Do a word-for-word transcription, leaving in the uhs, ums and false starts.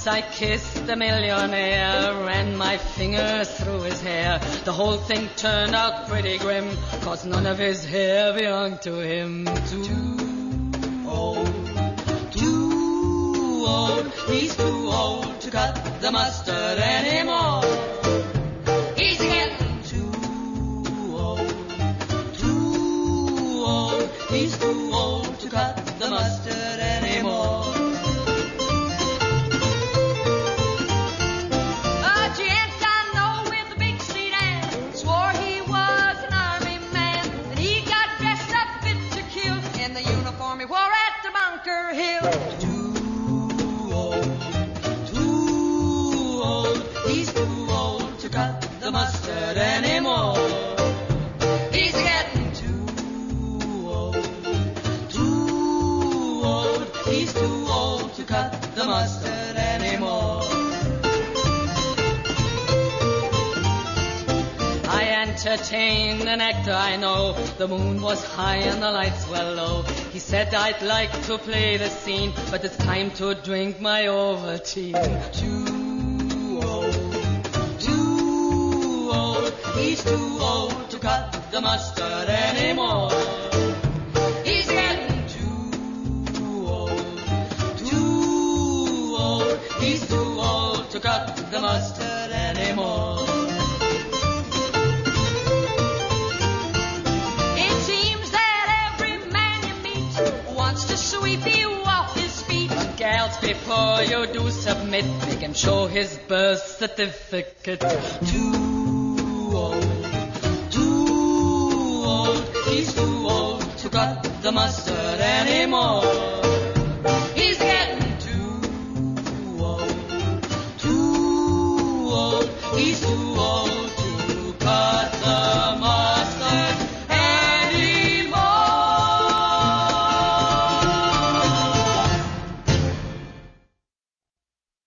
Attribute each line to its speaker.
Speaker 1: Once I kissed a millionaire, ran my fingers through his hair. The whole thing turned out pretty grim, 'cause none of his hair belonged to him. Too old, too old, he's too old to cut the mustard anymore. He's getting too old, too old, he's too old to cut the mustard anymore. He wore at the Bunker Hill. Too old, too old, he's too old to cut the mustard anymore. He's getting too old, too old, he's too old to cut the mustard anymore. I entertained an actor I know. The moon was high and the lights were low. He said I'd like to play the scene, but it's time to drink my Ovaltine. Too old, too old, he's too old to cut the mustard anymore. He's getting too old, too old, he's too old to cut the mustard anymore. Sweep you off his feet. Gals, before you do submit, make him show his birth certificate. Too old, too old, he's too old to cut the mustard anymore. He's getting too old, too old, he's too old